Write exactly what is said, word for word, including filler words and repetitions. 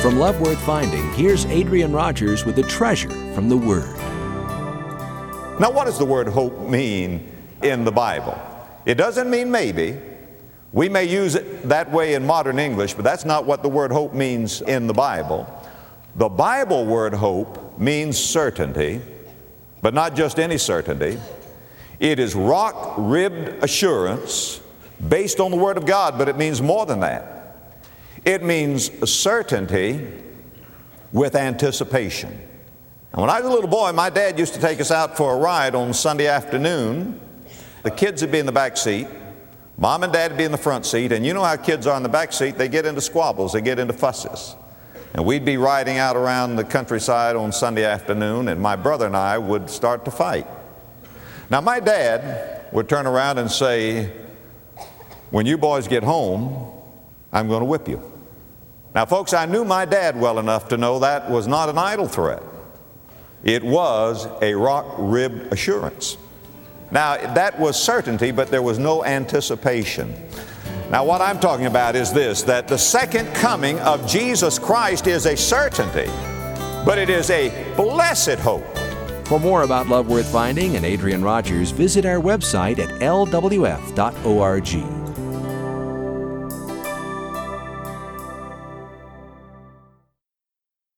From Love Worth Finding, here's Adrian Rogers with a treasure from the Word. Now, what does the word hope mean in the Bible? It doesn't mean maybe. We may use it that way in modern English, but that's not what the word hope means in the Bible. The Bible word hope means certainty, but not just any certainty. It is rock-ribbed assurance based on the Word of God, but it means more than that. It means certainty with anticipation. And when I was a little boy, my dad used to take us out for a ride on Sunday afternoon. The kids would be in the back seat. Mom and Dad would be in the front seat. And you know how kids are in the back seat. They get into squabbles. They get into fusses. And we'd be riding out around the countryside on Sunday afternoon, and my brother and I would start to fight. Now, my dad would turn around and say, "When you boys get home, I'm going to whip you." Now, folks, I knew my dad well enough to know that was not an idle threat. It was a rock-ribbed assurance. Now, that was certainty, but there was no anticipation. Now, what I'm talking about is this, that the second coming of Jesus Christ is a certainty, but it is a blessed hope. For more about Love Worth Finding and Adrian Rogers, visit our website at L W F dot org.